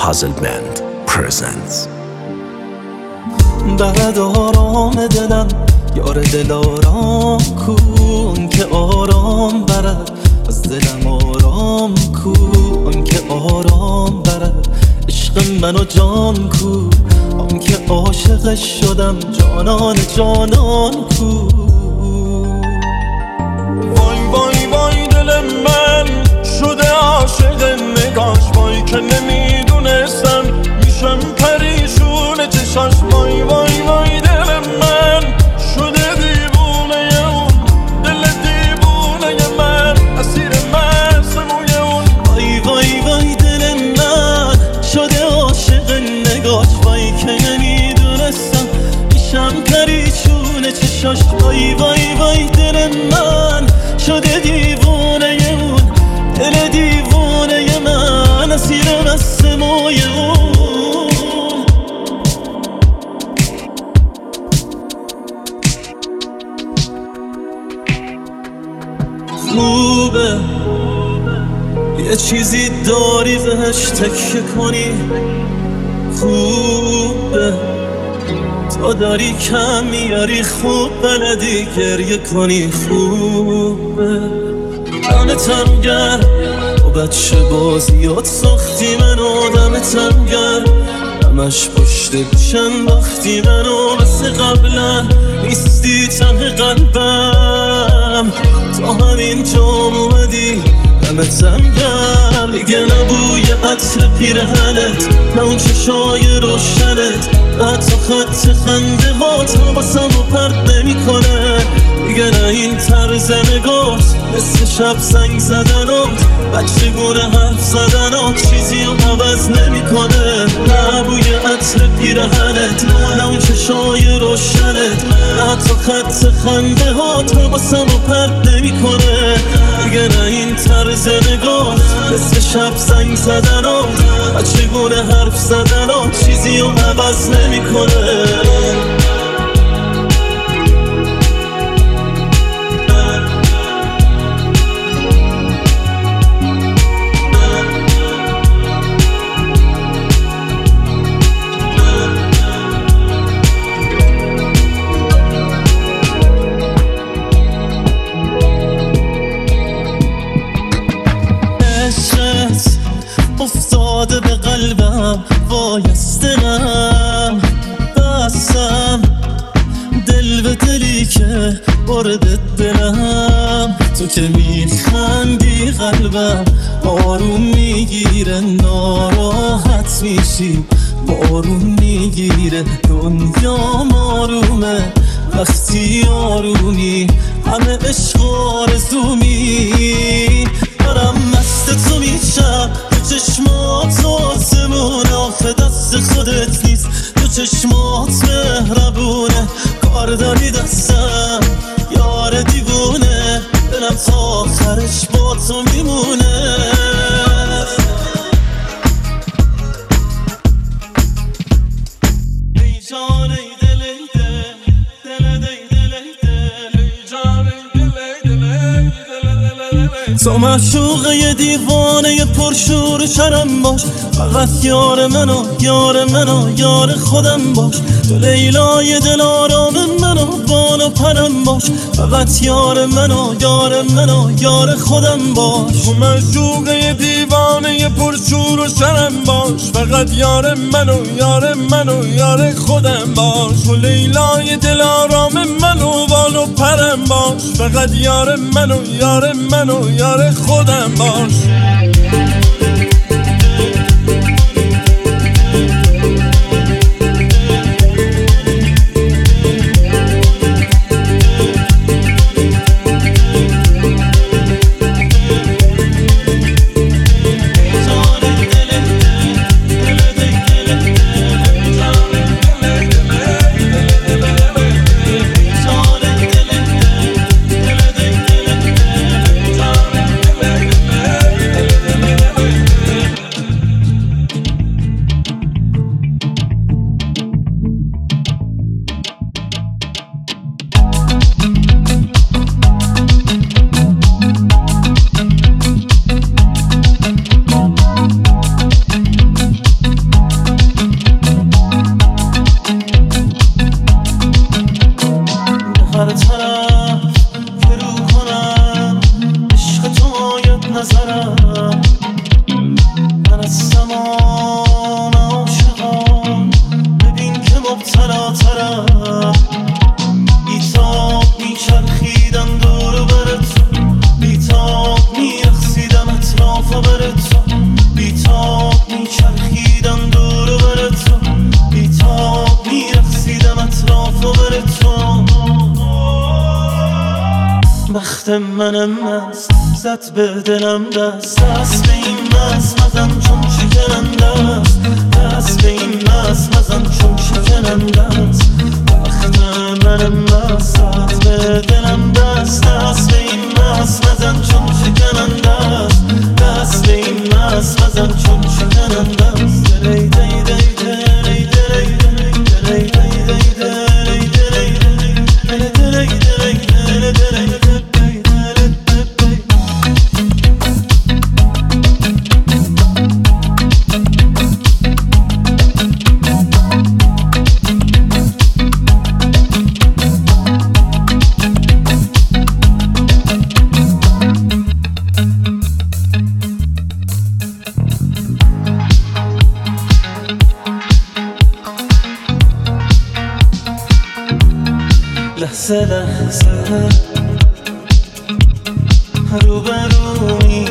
Puzzle Band presents. بعد آرام دلم یار دل آرام کن که آرام برد از دلم آرام کن که آرام برد عشق من و جان کو آن که عاشقش شدم جانان جانان کو وای وای وای دل من شده عاشق نگاش وای که نمیدونستم میشم پریشون چشاش وای وای وای دل من شده دیوونه اون دل دیوونه من اسیر مست موی اون وای وای وای دل من شده عاشق نگاش وای که نمیدونستم میشم پریشون چشاش وای وای وای دل من شده دیوونه اون دل دیوونه من اسیر مست موی اون خوبه یه چیزی داری بهش تکیه کنی خوبه تا داری کم میاری خوب بلدی گریه کنی خوبه دمتم گرم و بچه بازیات ساختی منو دمتم گرم همش پشت گوش انداختی منو مثل قبلا نیستی ته قلبم تا همینجا اومدی دمتم گرم دیگه نبوی عطر پیرهنت نه اون چشای روشنت حتی خط خنده هات حواسمو پرت نمیکنه دیگه نه این طرز نگات مثل شب زنگ زدنات بچگونه حرف زدنات چیزی رو عوض نمیکنه نه بوی عطر پیرهنت نه اون چشای روشنت حتی خط خنده هات حواسمو پرت نمیکنه دیگه نه این طرز نگات مثل شب زنگ زدنات بچگونه حرف زدنات چیزی رو عوض نمیکنه افتاده به قلبم وای از دلم بستم دل به دلی که وردت دلم تو که میخندی قلبم آروم میگیره ناراحت میشی بارون میگیره دنیا آرومه وقتی آرومی همه عشق آرزومی دارم مست تو میشم تو چشمات آسمون آخه دست خودت نیست تو چشمات مهربونه کار داری دستم یار دیوونه دلم تا آخرش با تو میمونه ای جان ای دل ای دل دل دل دل ای جان ای دل ای دل تو معشوقه یه دیوانه یه پرشور شرم باش فقط یار منو یار منو یار خودم باش تو لیلای دل آرام منو بال و پرم باش فقط یار منو یار منو یار خودم باش تو معشوقه یه دیوانه یه پرشور و شرم باش فقط یار منو یار منو یار خودم باش تو لیلای دل آرام منو بال و پرم باش فقط یار منو یار منو یار خودم باش بر تو بیتاب میچرخیدم دور و بر تو بیتاب میرقصیدم اطراف و بر تو بخت منم مست زد به دلم دست به این مست مزن چون شکننده است دست به این مست مزن چون شکننده است بخت منم مست زد به دلم دست به این مست مزن چون شکننده است دست به این مست مزن چون شکننده است دلی دی دی دلی دلی دلی دلی دلی دلی لحظه لحظه روبرومی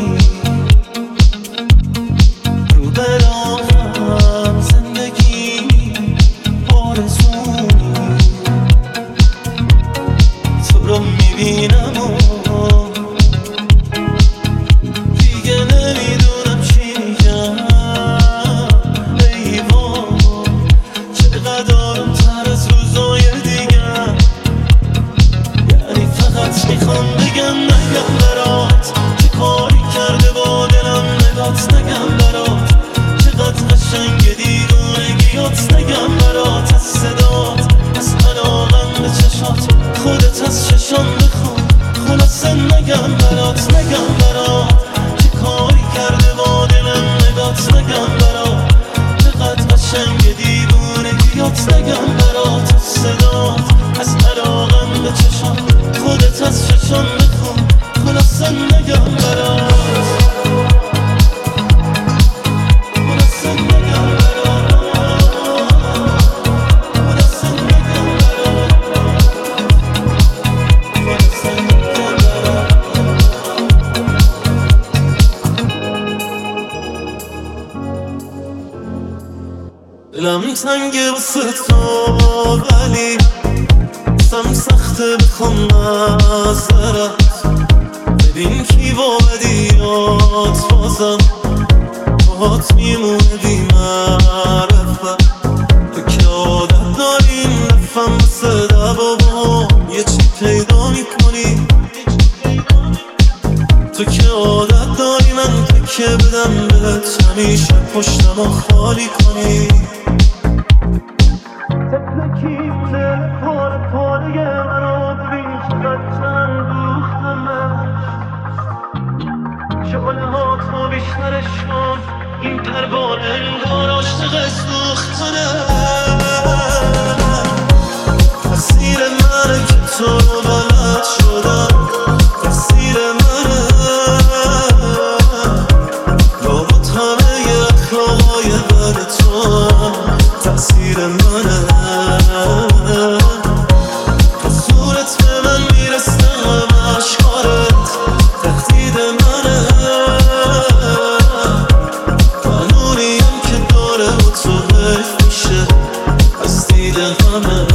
روبروم زندگی آرزومی تو رو میبینم و دیگه نمیدونم چی میگم ای وای چقدر آروم‌تر از روزای دیگه میخوام بگم برات چه کاری کرده با دلم نگات نگم برات چقدر قشنگ دیوونگیات نگم برات از صدات از علاقم به چشات خودت از چشام بخون خلاصه نگم برات چه کاری کرده با دلم نگات نگم برات چقدر قشنگ دیوونگیات نگم برات از صدات از علاقم به چشات خودت از چشم بخون خلاصه نگم برات خلاصه نگم برات خلاصه نگم برات خلاصه نگم برات دلم تنگه واسه تو ولی دستم سخته بخوام نظرت ببین کی با بدیات بازم باهات میمونه بی معرفت تو که عادت داریم نفهم واسه دبابام یه چی پیدا میکنی تو که عادت داری من تکه بدم بهت همیشه پشتمو خالی کنی تکنکی دل پاره منو ببین چقدر چند دوختمه شعله ها تو بیشترش کن این پروانه انگار عاشق سوختنه تقصیر منه که تو رو بلد شدم تقصیر منه لابد همه اخلاقای بد تو تقصیر منه تو صورت به من میرسه همه اشکارت تهدید منه قانونیم که داره و تو حیف میشه از دید همه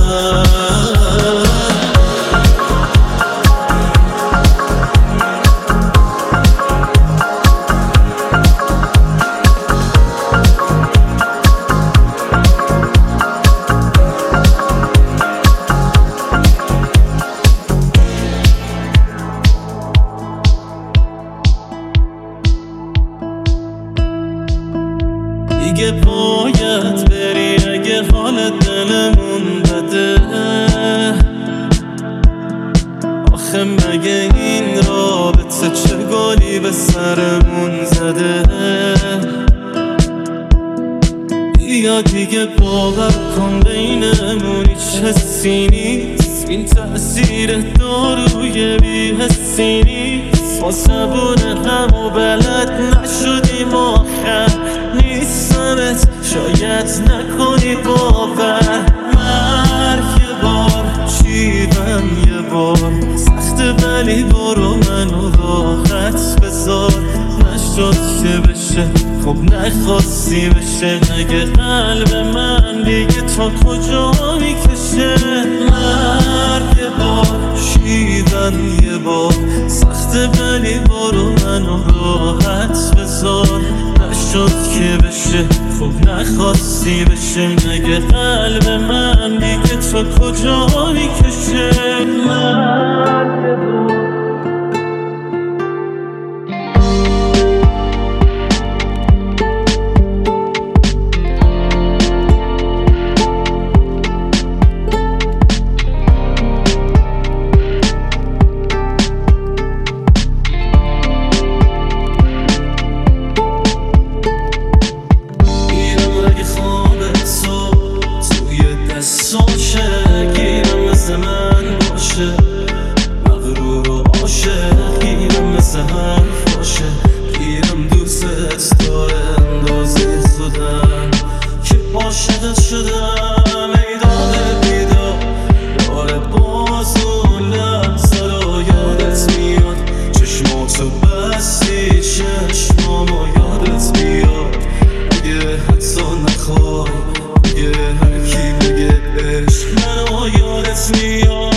دیگه باید بری اگه حال دلمون بده آخه مگه این رابطه چه گلی به سرمون زده بیا دیگه باور کن بینمون هیچ حسی نیست این تأثیر داروی بی حسی نیست ما زبون هم و بلد نشدیم آخر نیستمت شاید نکنی باور مرگ یه بار چیدم یه بار سخت ولی برو منو راحت بذار نشد که بشه خب نخواستی بشه. اگه قلب من دیگه تا کجا میکشه. مرگ یه بار شیدن یه بار سخته ولی برو منو راحت بذار. نشد که بشه خب نخواستی بشه. اگه قلب من دیگه تا کجا میکشه. مرگ یه بار مغرور و عاشق گیرم مثل حرف باشه. گیرم دوست داره اندازه خودم که عاشقت شدم. ای داده بیدار داره باز اون لحظه رو یادت میاد. چشماتو بستی چشمامو یادت بیاد. اگه حتی نخوای اگه هر کی بگه عشق منو یادت میاد.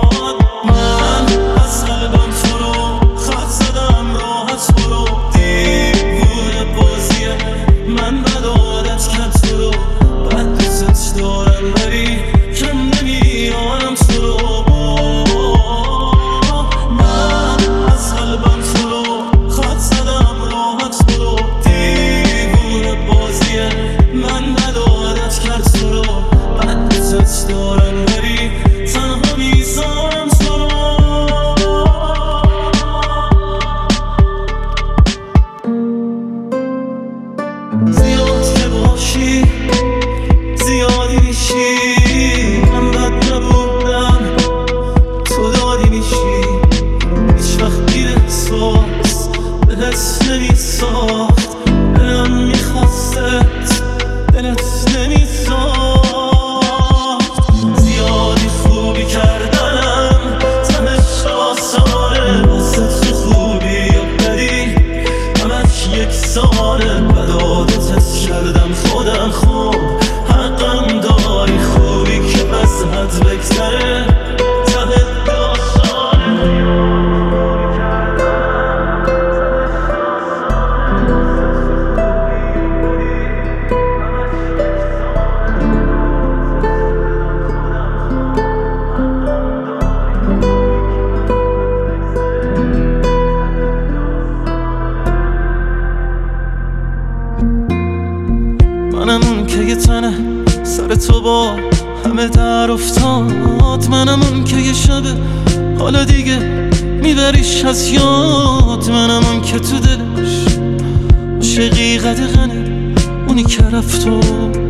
منم اون که یه تنه سر تو با همه در افتاد. منم اون که یه شبه حالا دیگه میبریش از یاد. منم اون که تو دلش عاشقی قدغنه اونی که رفت و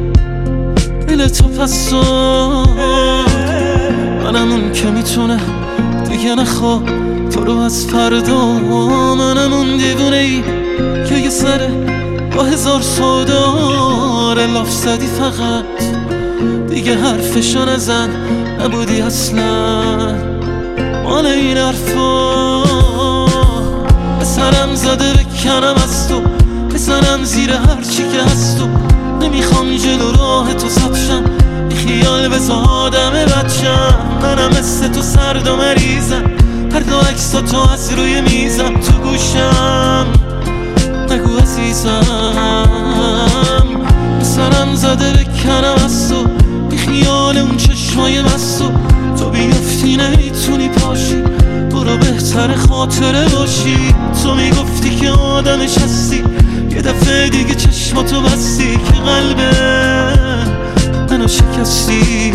دل تو پس داد. منم اون که میتونه دیگه نخواد تو رو از فردا. منم اون دیوونه ای که یه سره با هزار سوداره لاف زدی فقط دیگه حرفشو نزن. نبودی اصلا مال این حرفا. به سرم زده بکنم از تو بزنم زیر هرچی که هست. و نمیخوام جلو راه تو سبشم بی خیال بزا آدم بدشم. منم مثل تو سرد و مریضم هر دو عکسا تو از روی میزم تو گوشم. نگو عزیزم به سرم زده بکنم از تو بی خیال اون چشمای مستو. تو بیفتی نمیتونی پاشی برو بهتر خاطره باشی. تو میگفتی که آدمش هستی یه دفعه دیگه چشماتو بستی که قلبه منو شکستی.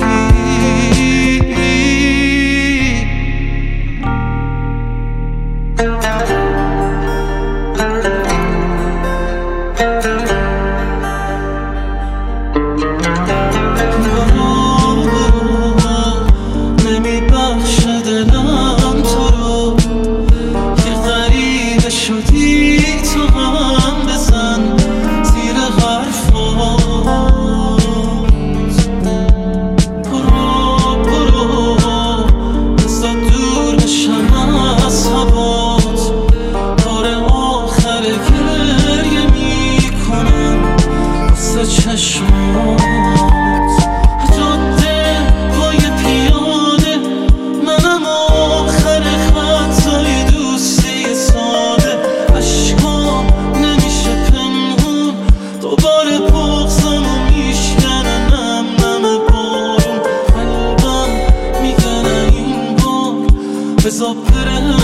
بذار بره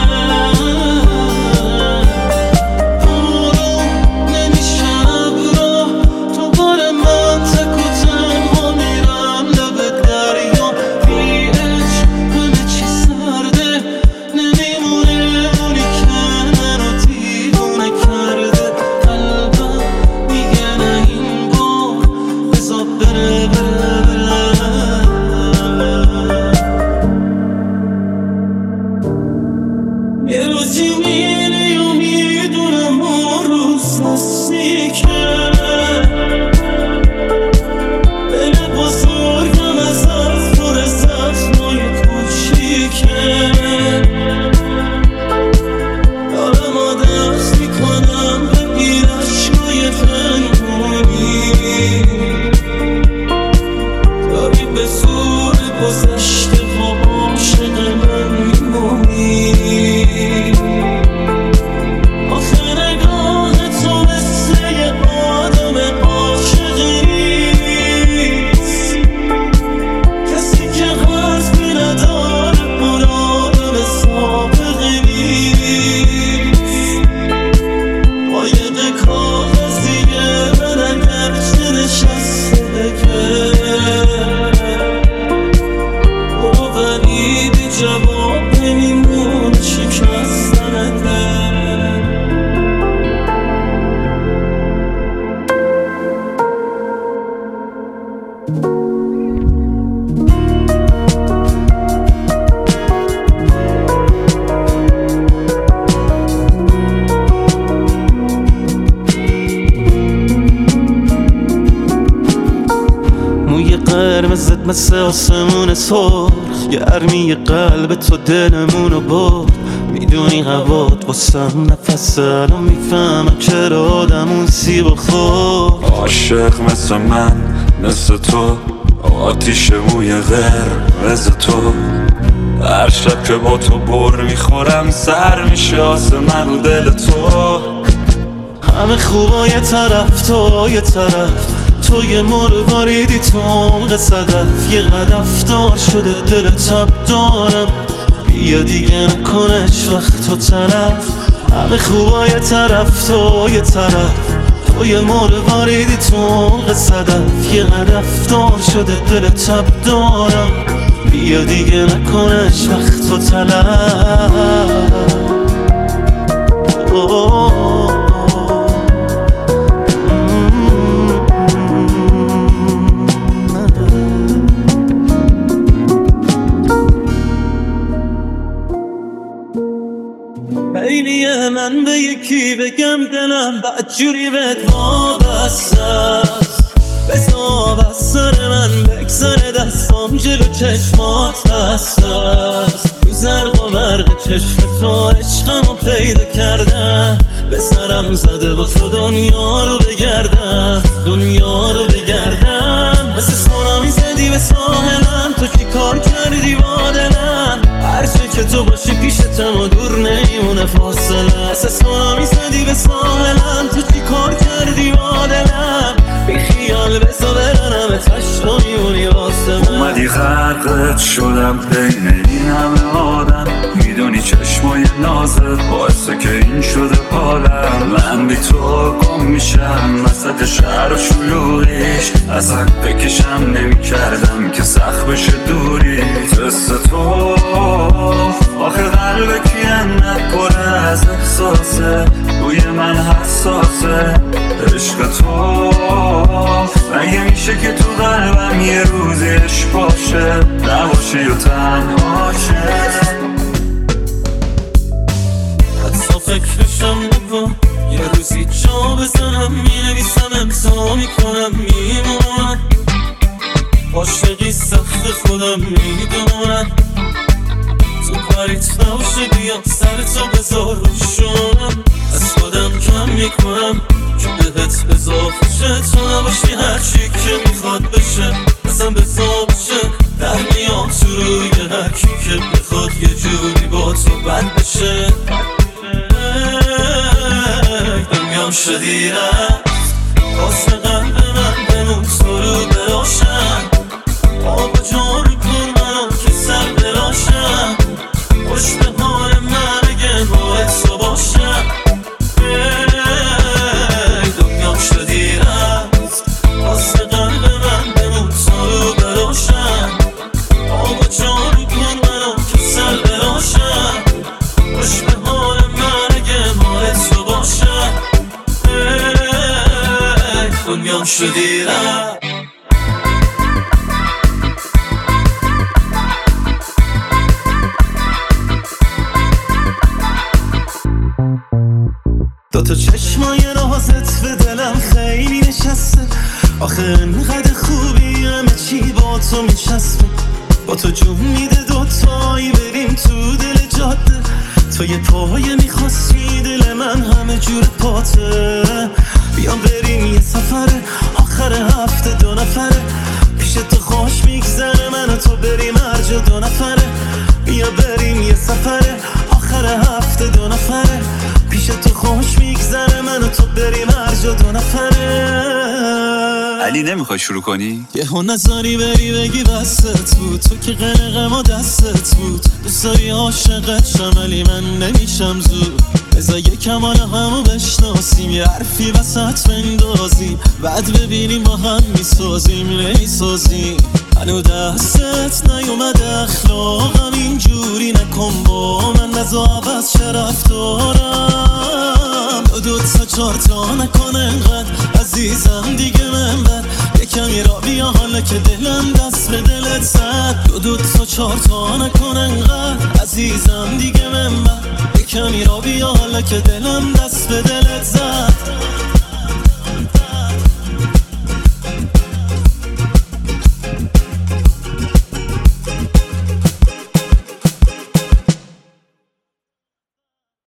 قرمزت مثل آسمون سرخ گرمی قلب تو دلمونو برد میدونی هوات واسم نفسه الان میفهمم چرا آدم اون سیب خورد عاشق مثل من مثل تو آتیش موی قرمز تو هر شب که با تو بر میخورم سر میشه آسمون رو دل تو همه خوبا یه طرف تو یه طرف تو یه مرواریدی تو عمق صدف یه قدف دار شده دل تب دارم بیا دیگه نکنش وقت تو طرف همه خوبا یه طرف تو یه طرف تو یه مرواریدی تو عمق صدف یه قدف دار شده دل تب دارم بیا دیگه نکنش وقت تو طرف خیلیه من به یکی بگم دلم بدجوری بهت وابسته است بذار از سر من بگذره دستام جلو چشمات هسته است تو زرق و برق چشم تو عشقمو پیدا کردم به سرم زده با تو دنیا رو بگردم دنیا رو بگردم مثل سونامی زدی به ساحلم تو چی کار کردی با دلم هرچه که تو باشی پیشتم و دور نمیمونه فاصله مثل سونامی زدی به ساحلم تو چی کار کردی با دلم بی خیال بسا برنم تشت و میمونی واسه من اومدی غرقت شدم بین این همه آدم میدونی چشمای نازت باعثه که این شده حالم من بی تو گم میشم وسط شهر و شلوغیش اصلا بکشم نمی کردم که سخت بشه دوری دست تو آخه قلب کینت پر از احساسه روی من حساسه عشق تو مگه میشه که تو قلبم یه روزی عشق باشه نباشه یا تنها شه حتی فکرشم نکن یه روزی جا بزنم مینویسم امضا میکنم میمونم عاشقی سخت خودم میدونم تو کاریت نباشه بیام سر تو بذار روشونم از خودم کم میکنم که بهت اضافه شه تو نباشی هرچی که میخواد بشه اصلا بذار بشه در میام تو روی هرکی که بخواد یه جوری با تو بند بشه دنیام شدی رفت واسه قلب من بمون تو رو براشم آب جان کن منم که سر براشم خوش دنیام شدی رفت. دوتا چشمای رازت به دلم خیلی نشسته، آخه انقدر خوبی همه چی با تو میچسبه. با تو جون میده دوتایی بریم تو دل جاده، تو یه پایه میخواستی دل من همه جور پاته. بیام بریم یه سفره آخر هفته 2 نفره، پیش تو خوش میگذره من و تو بریم هر جا 2 نفره. بیا بریم یه سفره آخر هفته 2 نفره، پیش تو خوش میگذره من و تو بریم هر جا 2 نفره. علی نمیخوای شروع کنی؟ یهو نظری بری بگی بستت بود، تو که قلقم و دستت بود. دوست داری عاشقت شم ولی من نمیشم زود. بذار یکم حالا همو بشناسیم، یه حرفی وسط بندازیم، بعد ببینیم با هم میسازیم نمیسازیم. هنو دستت نیومد اخلاقم اینجوری نکن با من، نزا عوض چه رفتارم. 2 تا 4 تا نکن انقدر عزیزم دیگه من بر، یکمی را بیا حالا که دلم دست به دلت زد. 2 تا 4 تا نکن انقدر عزیزم دیگه من بر، یکمی را بیا حالا که دلم